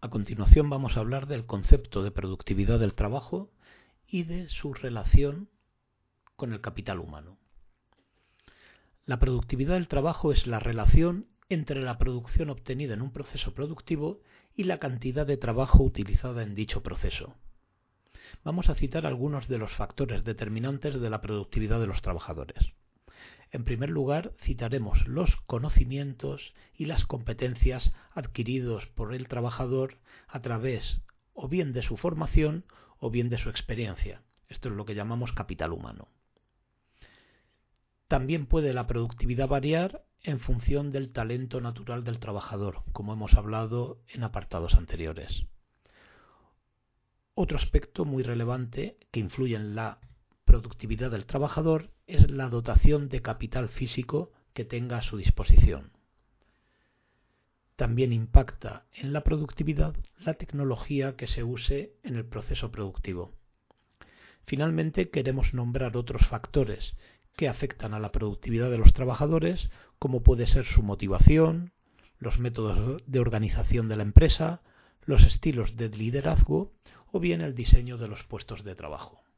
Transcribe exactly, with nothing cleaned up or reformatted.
A continuación vamos a hablar del concepto de productividad del trabajo y de su relación con el capital humano. La productividad del trabajo es la relación entre la producción obtenida en un proceso productivo y la cantidad de trabajo utilizada en dicho proceso. Vamos a citar algunos de los factores determinantes de la productividad de los trabajadores. En primer lugar, citaremos los conocimientos y las competencias adquiridos por el trabajador a través o bien de su formación o bien de su experiencia. Esto es lo que llamamos capital humano. También puede la productividad variar en función del talento natural del trabajador, como hemos hablado en apartados anteriores. Otro aspecto muy relevante que influye en la productividad del trabajador es la dotación de capital físico que tenga a su disposición. También impacta en la productividad la tecnología que se use en el proceso productivo. Finalmente, queremos nombrar otros factores que afectan a la productividad de los trabajadores, como puede ser su motivación, los métodos de organización de la empresa, los estilos de liderazgo o bien el diseño de los puestos de trabajo.